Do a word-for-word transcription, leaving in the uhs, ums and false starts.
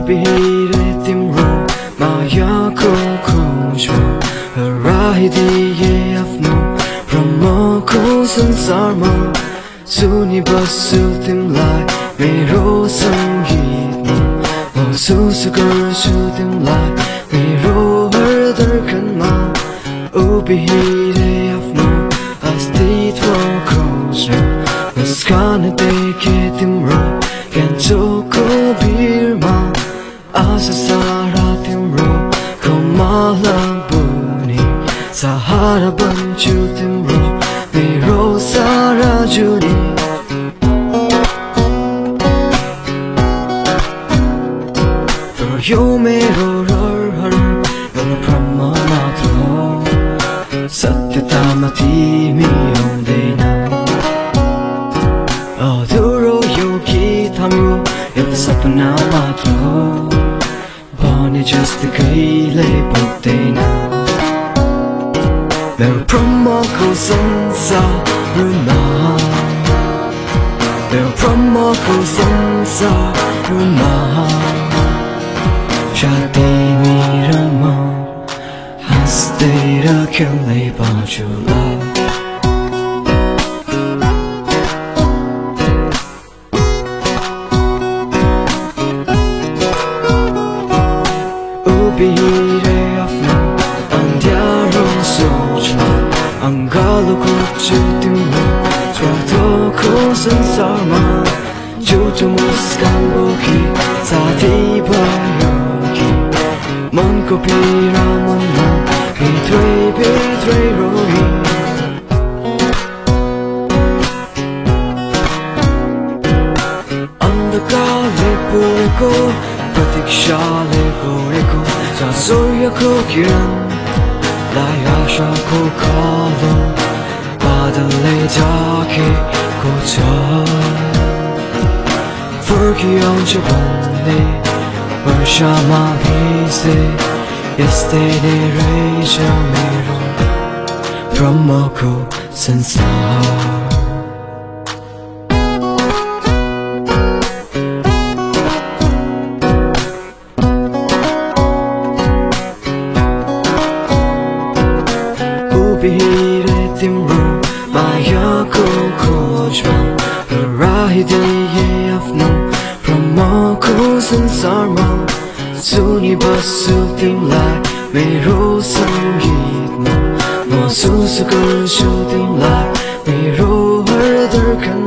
Ubihire timro mayako खोजमा हराइदिए आफ्नो भ्रमको संसारमा सुनिबस्छु तिमीलाई मेरो सङ्गीतमा महसुस गर्छु तिमीलाई मेरो हर धड्कनमा उभिएर आफ्नो अस्तित्व खोज्न मुस्कान देखे तिम्रो क्यान्चोको भिरमा आशा सारा तिम्रो कमाला बुनी सहारा बन्छु तिम्रो मेरो सारा जुनी यो मेरो रहर एउटा भ्रम मात्र हो सत्यतामा तिमी आउँदैन अधुरो यो गीत हाम्रो एउटा सपना मात्र हो भने जस्तो कहिले पुग्दैन मेरो भ्रमको संसारमा मेरो भ्रमको संसारमा तिमी र म हाँस्दै र खेल्दै पाउँछु ल उभिएर आफ्नो अन्ध्यारो सोचमा अङ्गालो खोज्छु तिम्रो स्वार्थको संसारमा झुटो मुस्कान बोकी साथी भयो मनको पीडा मनमा भित्रै भित्रै रोगी अन्धकारले पुरेको प्रतीक्षाले गोडेको जहाँ सूर्यको किरणलाई आशाको कालो बादलले ढाकेको छ फर्किआउँछ भन्ने वर्षामा भिजे यस्तै नै रहेछ मेरो भ्रमको संसार उभिएर तिम्रो मायाको खोजमा हराइदिए आफ्नो भ्रमको संसारमा सुनिबस्छु तिमीलाई मेरो सङ्गीतमा महसुस गर्छु तिमीलाई मेरो हर धड्कनमा